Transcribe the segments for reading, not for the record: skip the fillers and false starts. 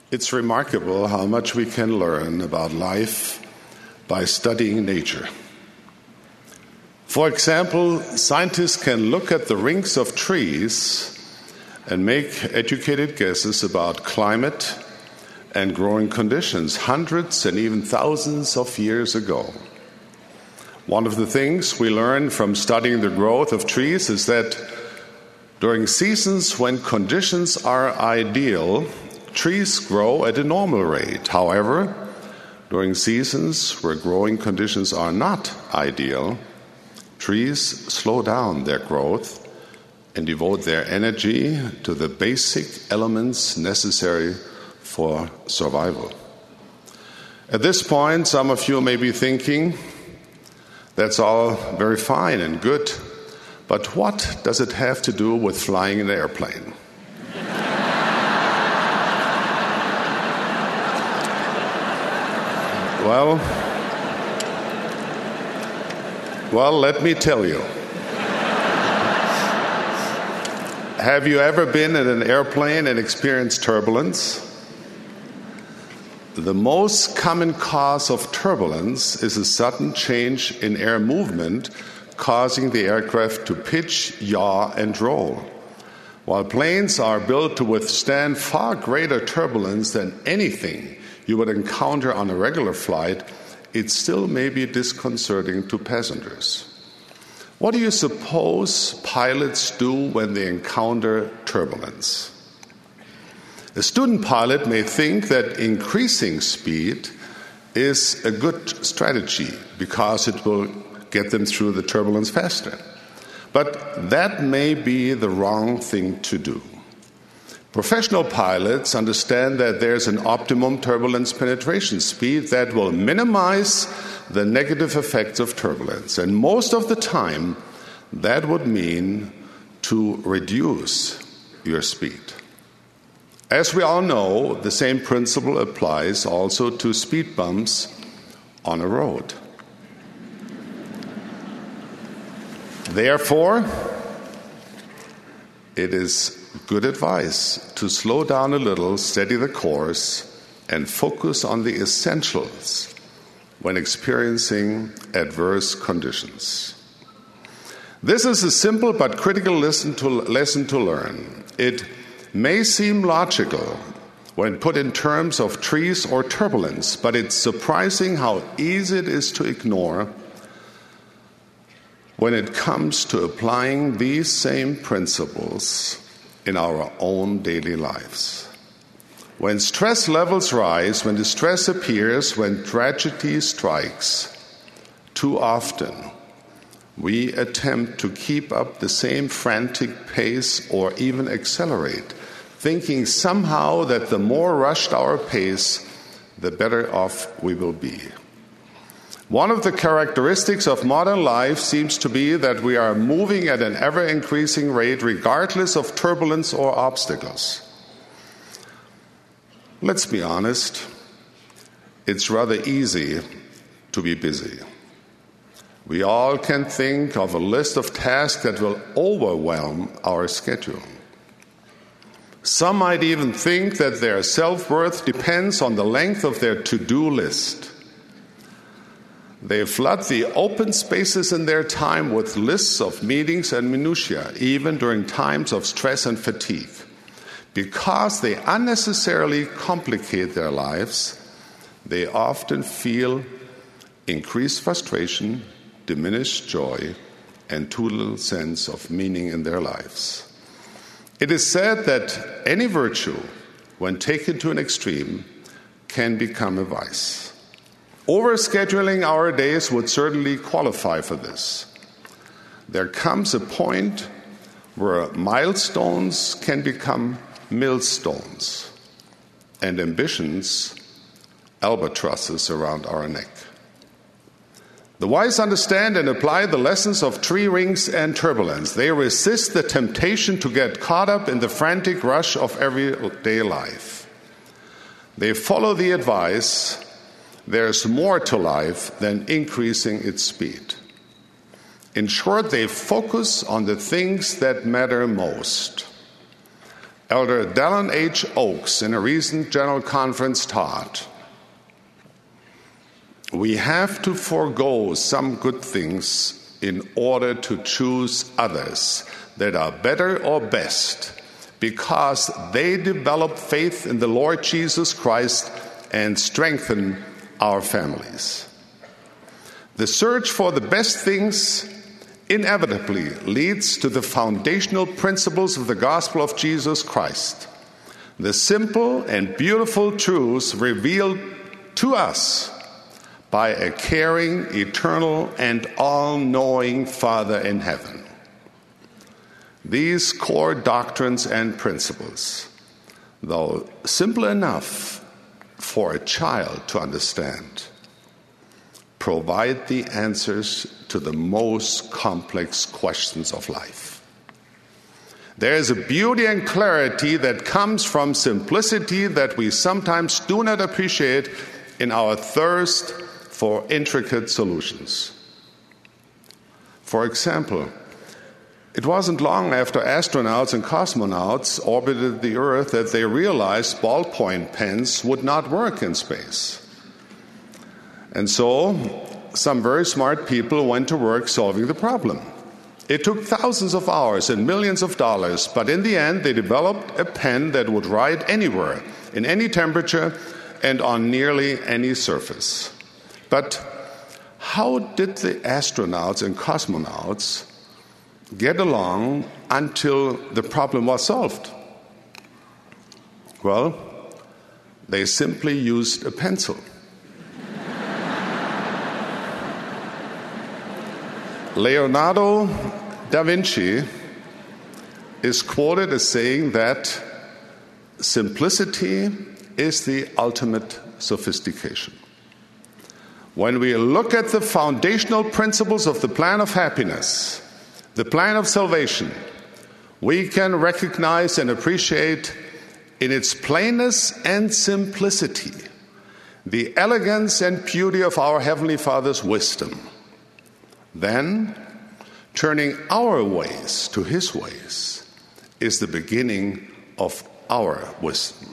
It's remarkable how much we can learn about life by studying nature. For example, scientists can look at the rings of trees and make educated guesses about climate and growing conditions hundreds and even thousands of years ago. One of the things we learn from studying the growth of trees is that during seasons when conditions are ideal, trees grow at a normal rate. However, during seasons where growing conditions are not ideal, trees slow down their growth and devote their energy to the basic elements necessary for survival. At this point, some of you may be thinking, that's all very fine and good, but what does it have to do with flying an airplane? Well, let me tell you. Have you ever been in an airplane and experienced turbulence? The most common cause of turbulence is a sudden change in air movement, causing the aircraft to pitch, yaw, and roll. While planes are built to withstand far greater turbulence than anything you would encounter on a regular flight, it still may be disconcerting to passengers. What do you suppose pilots do when they encounter turbulence? A student pilot may think that increasing speed is a good strategy because it will get them through the turbulence faster. But that may be the wrong thing to do. Professional pilots understand that there's an optimum turbulence penetration speed that will minimize the negative effects of turbulence. And most of the time, that would mean to reduce your speed. As we all know, the same principle applies also to speed bumps on a road. Therefore, it is good advice to slow down a little, steady the course, and focus on the essentials when experiencing adverse conditions. This is a simple but critical lesson to learn. It may seem logical when put in terms of trees or turbulence, but it's surprising how easy it is to ignore when it comes to applying these same principles in our own daily lives. When stress levels rise, when distress appears, when tragedy strikes, too often we attempt to keep up the same frantic pace or even accelerate, thinking somehow that the more rushed our pace, the better off we will be. One of the characteristics of modern life seems to be that we are moving at an ever-increasing rate regardless of turbulence or obstacles. Let's be honest, it's rather easy to be busy. We all can think of a list of tasks that will overwhelm our schedule. Some might even think that their self-worth depends on the length of their to-do list. They flood the open spaces in their time with lists of meetings and minutiae, even during times of stress and fatigue. Because they unnecessarily complicate their lives, they often feel increased frustration, diminished joy, and too little sense of meaning in their lives. It is said that any virtue, when taken to an extreme, can become a vice. Overscheduling our days would certainly qualify for this. There comes a point where milestones can become millstones, and ambitions albatrosses around our neck. The wise understand and apply the lessons of tree rings and turbulence. They resist the temptation to get caught up in the frantic rush of everyday life. They follow the advice, there's more to life than increasing its speed. In short, they focus on the things that matter most. Elder Dallin H. Oaks, in a recent general conference, taught, we have to forego some good things in order to choose others that are better or best, because they develop faith in the Lord Jesus Christ and strengthen our families. The search for the best things inevitably leads to the foundational principles of the gospel of Jesus Christ, the simple and beautiful truths revealed to us by a caring, eternal, and all-knowing Father in heaven. These core doctrines and principles, though simple enough for a child to understand, provide the answers to the most complex questions of life. There is a beauty and clarity that comes from simplicity that we sometimes do not appreciate in our thirst for intricate solutions. For example, it wasn't long after astronauts and cosmonauts orbited the Earth that they realized ballpoint pens would not work in space. And so, some very smart people went to work solving the problem. It took thousands of hours and millions of dollars, but in the end, they developed a pen that would write anywhere, in any temperature, and on nearly any surface. But how did the astronauts and cosmonauts get along until the problem was solved? Well, they simply used a pencil. Leonardo da Vinci is quoted as saying that simplicity is the ultimate sophistication. When we look at the foundational principles of the plan of happiness, the plan of salvation, we can recognize and appreciate in its plainness and simplicity the elegance and beauty of our Heavenly Father's wisdom. Then, turning our ways to His ways is the beginning of our wisdom.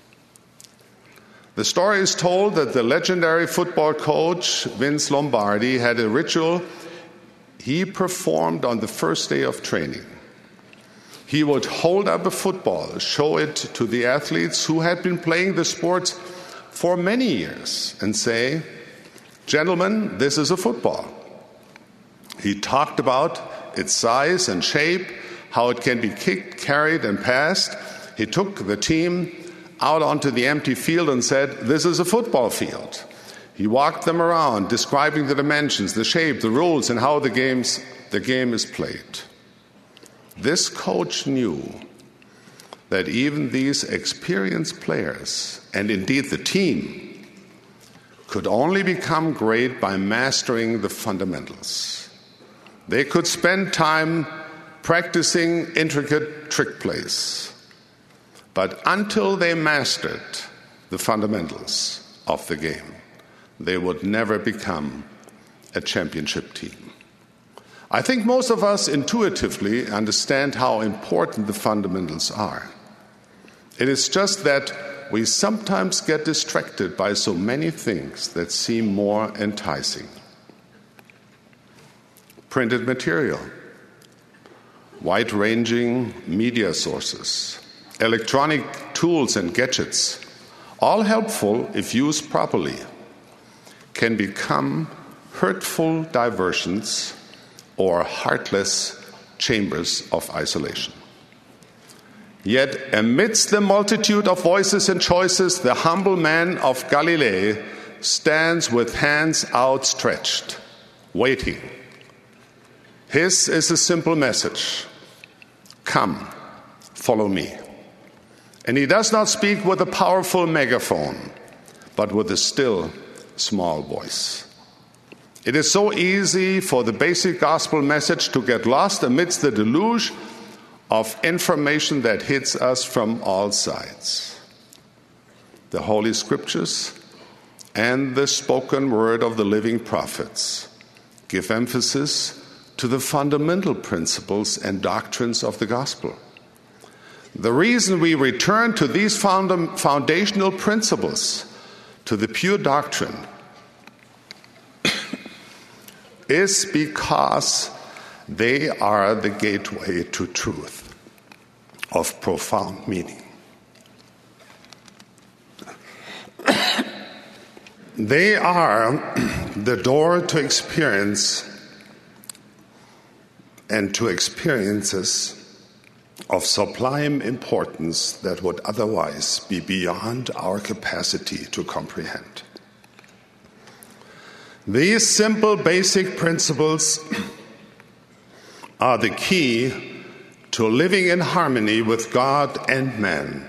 The story is told that the legendary football coach Vince Lombardi had a ritual he performed on the first day of training. He would hold up a football, show it to the athletes who had been playing the sport for many years, and say, "Gentlemen, this is a football." He talked about its size and shape, how it can be kicked, carried, and passed. He took the team out onto the empty field and said, "This is a football field." He walked them around, describing the dimensions, the shape, the rules, and how the game is played. This coach knew that even these experienced players, and indeed the team, could only become great by mastering the fundamentals. They could spend time practicing intricate trick plays, but until they mastered the fundamentals of the game, they would never become a championship team. I think most of us intuitively understand how important the fundamentals are. It is just that we sometimes get distracted by so many things that seem more enticing. Printed material, wide-ranging media sources, electronic tools and gadgets, all helpful if used properly, can become hurtful diversions or heartless chambers of isolation. Yet amidst the multitude of voices and choices, the humble man of Galilee stands with hands outstretched, waiting. His is a simple message: come, follow me. And he does not speak with a powerful megaphone, but with a still, small voice. It is so easy for the basic gospel message to get lost amidst the deluge of information that hits us from all sides. The Holy Scriptures and the spoken word of the living prophets give emphasis to the fundamental principles and doctrines of the gospel. The reason we return to these foundational principles, to the pure doctrine, is because they are the gateway to truth of profound meaning. They are the door to experience and to experiences of sublime importance that would otherwise be beyond our capacity to comprehend. These simple, basic principles are the key to living in harmony with God and man.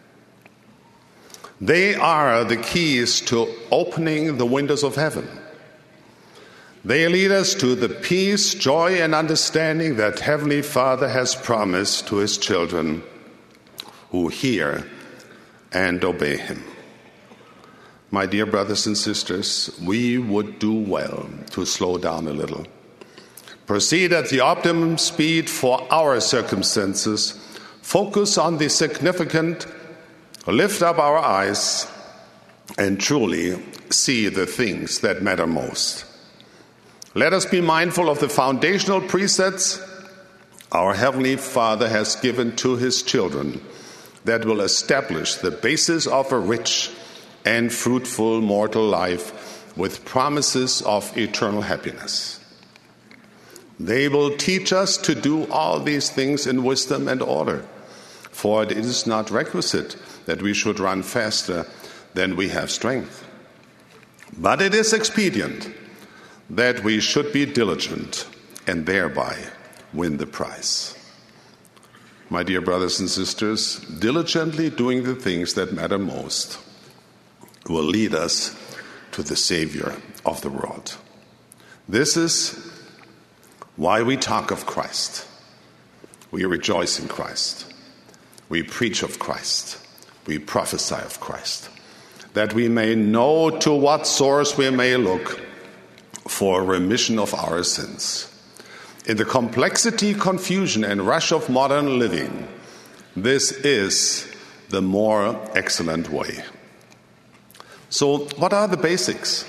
They are the keys to opening the windows of heaven. They lead us to the peace, joy, and understanding that Heavenly Father has promised to His children who hear and obey Him. My dear brothers and sisters, we would do well to slow down a little. Proceed at the optimum speed for our circumstances. Focus on the significant. Lift up our eyes and truly see the things that matter most. Let us be mindful of the foundational precepts our Heavenly Father has given to His children that will establish the basis of a rich and fruitful mortal life with promises of eternal happiness. They will teach us to do all these things in wisdom and order, for it is not requisite that we should run faster than we have strength. But it is expedient that we should be diligent and thereby win the prize. My dear brothers and sisters, diligently doing the things that matter most will lead us to the Savior of the world. This is why we talk of Christ. We rejoice in Christ. We preach of Christ. We prophesy of Christ, that we may know to what source we may look for remission of our sins. In the complexity, confusion, and rush of modern living, this is the more excellent way. So, what are the basics?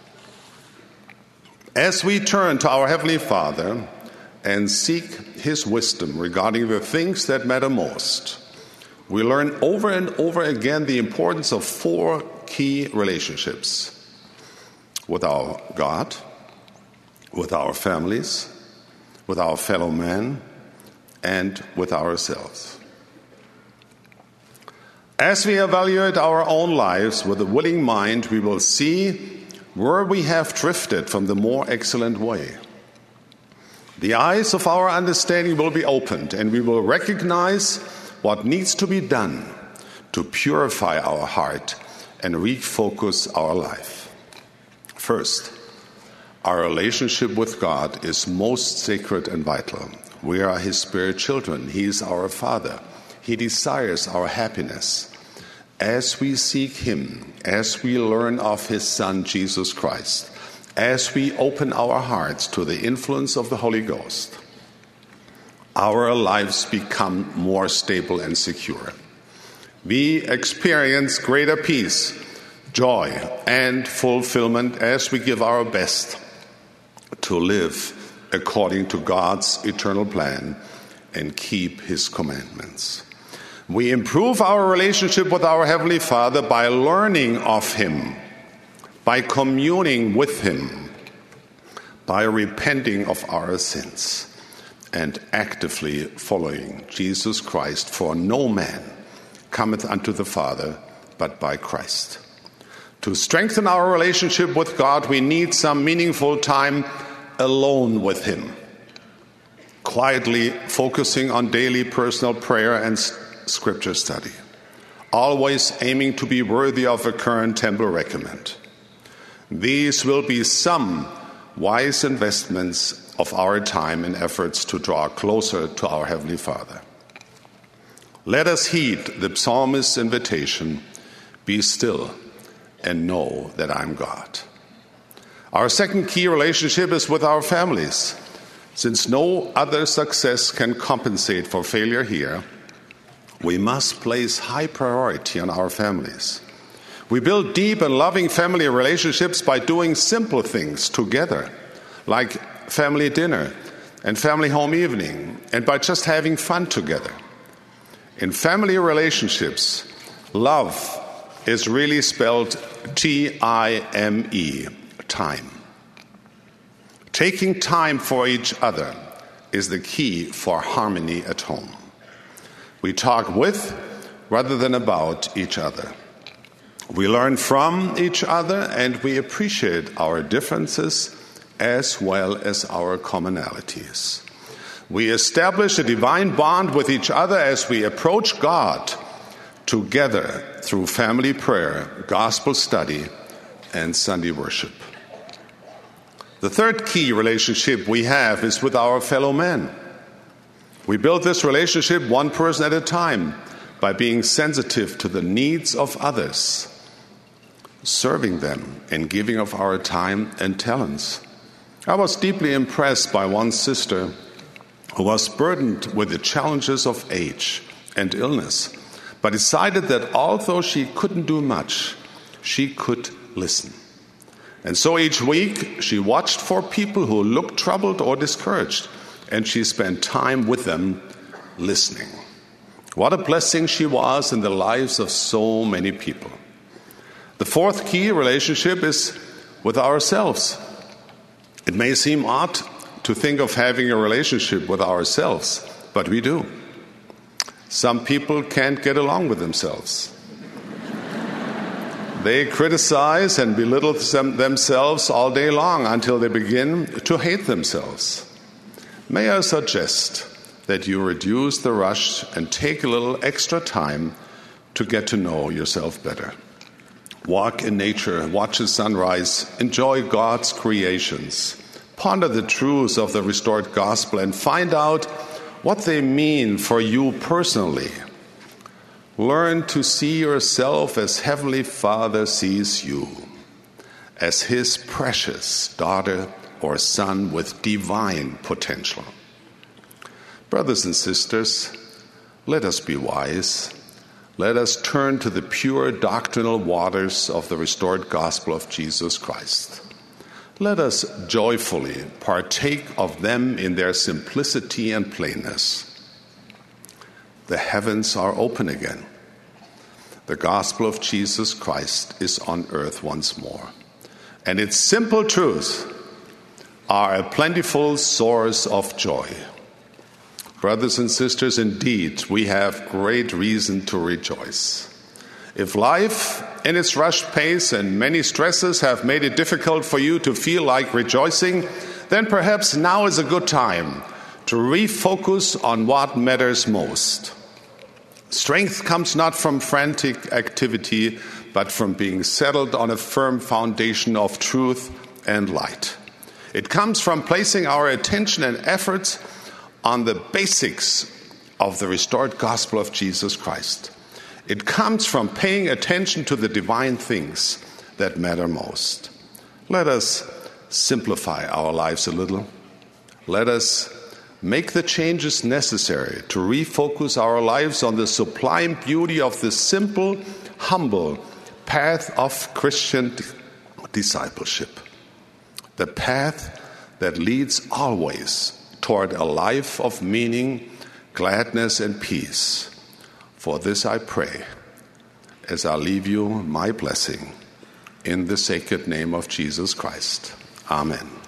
As we turn to our Heavenly Father and seek His wisdom regarding the things that matter most, we learn over and over again the importance of 4 key relationships: with our God, with our families, with our fellow men, and with ourselves. As we evaluate our own lives with a willing mind, we will see where we have drifted from the more excellent way. The eyes of our understanding will be opened, and we will recognize what needs to be done to purify our heart and refocus our life. First, our relationship with God is most sacred and vital. We are His spirit children. He is our Father. He desires our happiness. As we seek Him, as we learn of His Son, Jesus Christ, as we open our hearts to the influence of the Holy Ghost, our lives become more stable and secure. We experience greater peace, joy, and fulfillment as we give our best to live according to God's eternal plan and keep His commandments. We improve our relationship with our Heavenly Father by learning of Him, by communing with Him, by repenting of our sins, and actively following Jesus Christ. For no man cometh unto the Father but by Christ. To strengthen our relationship with God, we need some meaningful time alone with Him, quietly focusing on daily personal prayer and scripture study, always aiming to be worthy of a current temple recommend. These will be some wise investments of our time and efforts to draw closer to our Heavenly Father. Let us heed the psalmist's invitation, be still and know that I'm God. Our second key relationship is with our families. Since no other success can compensate for failure here, We must place high priority on our families. We build deep and loving family relationships by doing simple things together, like family dinner and family home evening, and by just having fun together. In family relationships, love is really spelled T-I-M-E, time. Taking time for each other is the key for harmony at home. We talk with rather than about each other. We learn from each other and we appreciate our differences as well as our commonalities. We establish a divine bond with each other as we approach God together through family prayer, gospel study, and Sunday worship. The third key relationship we have is with our fellow men. We build this relationship one person at a time by being sensitive to the needs of others, serving them and giving of our time and talents. I was deeply impressed by one sister who was burdened with the challenges of age and illness, but decided that although she couldn't do much, she could listen. And so each week she watched for people who looked troubled or discouraged, and she spent time with them listening. What a blessing she was in the lives of so many people. The fourth key relationship is with ourselves. It may seem odd to think of having a relationship with ourselves, but we do. Some people can't get along with themselves. They criticize and belittle themselves all day long until they begin to hate themselves. May I suggest that you reduce the rush and take a little extra time to get to know yourself better. Walk in nature, watch the sunrise, enjoy God's creations, ponder the truths of the restored gospel, and find out what they mean for you personally. Learn to see yourself as Heavenly Father sees you, as His precious daughter or son with divine potential. Brothers and sisters, let us be wise. Let us turn to the pure doctrinal waters of the restored gospel of Jesus Christ. Let us joyfully partake of them in their simplicity and plainness. The heavens are open again. The gospel of Jesus Christ is on earth once more. And its simple truths are a plentiful source of joy. Brothers and sisters, indeed, we have great reason to rejoice. If life in its rushed pace and many stresses have made it difficult for you to feel like rejoicing, then perhaps now is a good time to refocus on what matters most. Strength comes not from frantic activity, but from being settled on a firm foundation of truth and light. It comes from placing our attention and efforts on the basics of the restored gospel of Jesus Christ. It comes from paying attention to the divine things that matter most. Let us simplify our lives a little. Let us make the changes necessary to refocus our lives on the sublime beauty of the simple, humble path of Christian discipleship. The path that leads always toward a life of meaning, gladness, and peace. For this I pray, as I leave you my blessing, in the sacred name of Jesus Christ. Amen.